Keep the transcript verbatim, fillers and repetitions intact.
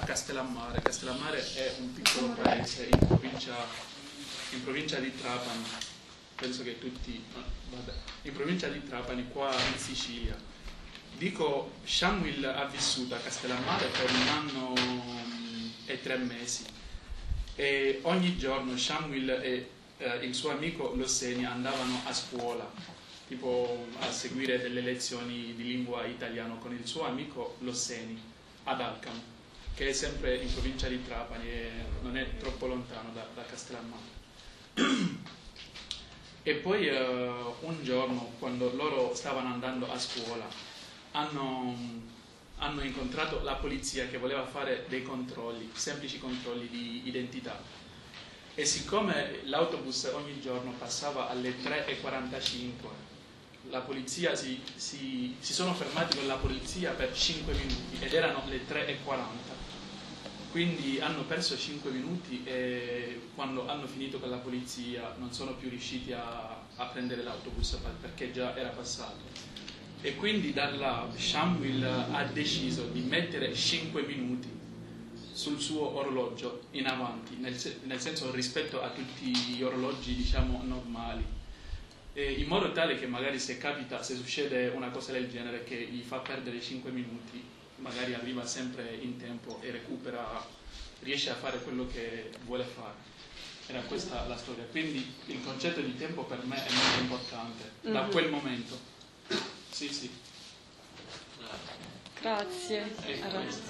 Castellammare. Castellammare è un piccolo paese in provincia, in provincia di Trapani, penso che tutti, vabbè, in provincia di Trapani, qua in Sicilia. Dico, Shamwil ha vissuto a Castellammare per un anno e tre mesi e ogni giorno Shamwil e eh, il suo amico Losseni andavano a scuola, tipo a seguire delle lezioni di lingua italiana con il suo amico Losseni ad Alcamo, che è sempre in provincia di Trapani e non è troppo lontano da, da Castellammare. E poi uh, un giorno, quando loro stavano andando a scuola, hanno, hanno incontrato la polizia che voleva fare dei controlli, semplici controlli di identità. E siccome l'autobus ogni giorno passava alle tre e quarantacinque, la polizia si, si, si sono fermati con la polizia per cinque minuti ed erano le tre e quaranta. Quindi hanno perso cinque minuti e quando hanno finito con la polizia non sono più riusciti a, a prendere l'autobus perché già era passato. E quindi da là Shamwil ha deciso di mettere cinque minuti sul suo orologio in avanti, nel, nel senso rispetto a tutti gli orologi, diciamo, normali, e in modo tale che magari se capita, se succede una cosa del genere che gli fa perdere cinque minuti, magari arriva sempre in tempo e recupera, riesce a fare quello che vuole fare. Era questa la storia. Quindi il concetto di tempo per me è molto importante, mm-hmm. da quel momento. Sì, sì. Grazie.